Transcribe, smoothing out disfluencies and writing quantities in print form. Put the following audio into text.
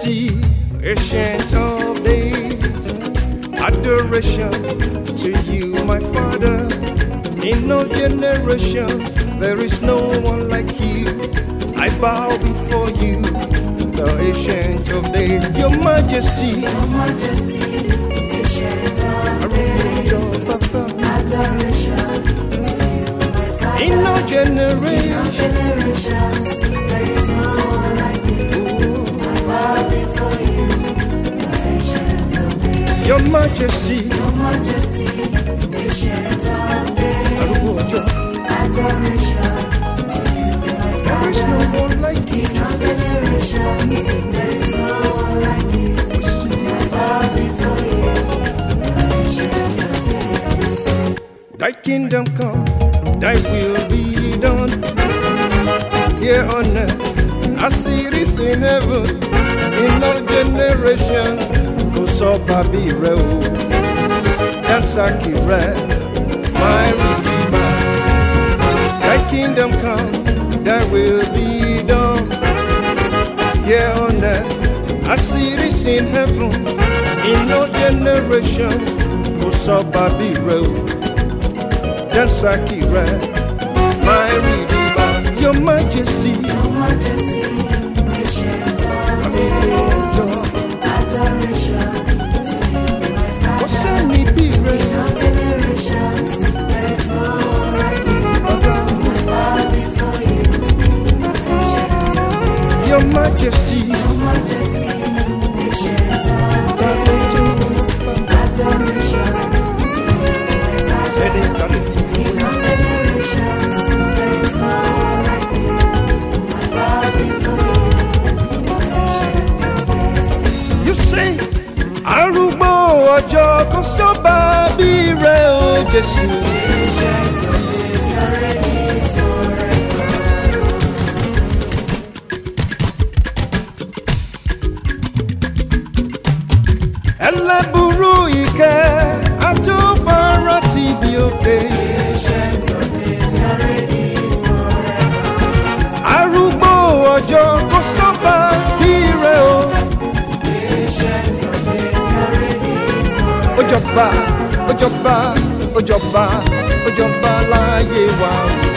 Majesty, Ancient of Days, adoration to you, my Father. In all generations, there is no one like you. I bow before you, the Ancient of Days. Your Majesty, Ancient of Days, adoration to you, my Father. in all generations, there is no one like you. I bow before you, the Ancient of Days. Your Majesty, Ancient of Days, adoration to you, my Father. there is no one like you. In all generations, there is no one like you. I bow before you, the Ancient of Days. Thy kingdom come, thy will be done, here on earth as it is in heaven. In all generations, go so baby reo, dance akire, my Redeemer. Thy kingdom come, thy will be done, here on earth as it is in heaven. In all generations, go so baby reo, dance akire, my Redeemer. Your Majesty, Ancient of Days, adoration to you, my Father. send me be In ready. all generations, there is no one like you. I bow before you, the Ancient of Days. Your Majesty, Ancient of Days, adoration to you, my Father. said it on the In all generations, there is no one like you. I bow before you, the Ancient of Days. You say, arúgbó ọjọ́ kò sọ́ba bí rẹ o Jésù. Ancient of Days, you're ready forever. Ẹlẹ́bùrú ìkẹ́ àtúfara ti bí òkè. Ancient of Days, you're ready forever. Arúgbó ọjọ́ kò sọ́ba bí rẹ o. Ancient of Days, you're ready forever. Ó jọba láyé wa o.